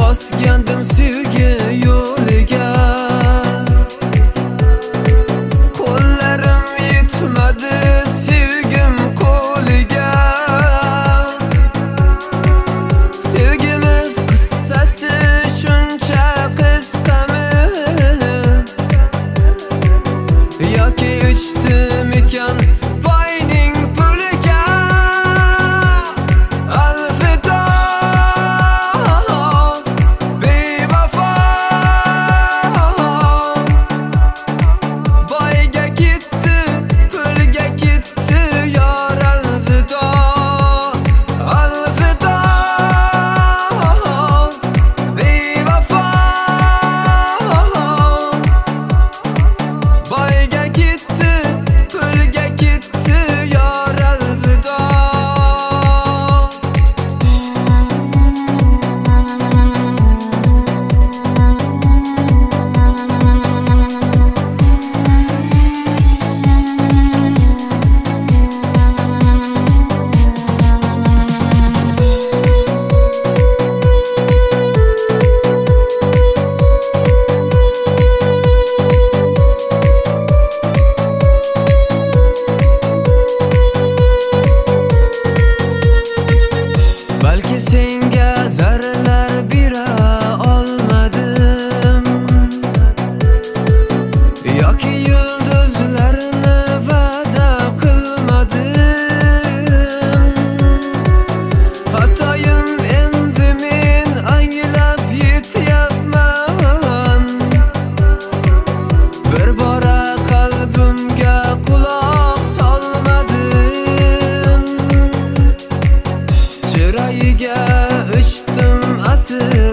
bosgandim sevgi yo'liga. Qo'llarim yetmadi sevgim qo'liga. Sevgimiz qissasi shuncha qisqami, yoki uchtimikan boyning puliga? Alvido bevafo, boyga ketdi, pulga ketdi yor. Alvido, alvido bevafo, boyga ketdi, pulga ketdi yor. Alvido. Balki senga zarralar bera olmadim, yoki yulduzlarni va'da qilmadim. Xatoyim endi men anglab yetyapman. Bir bora qalbimga quloq solmadim. Chiroyiga uchdim atib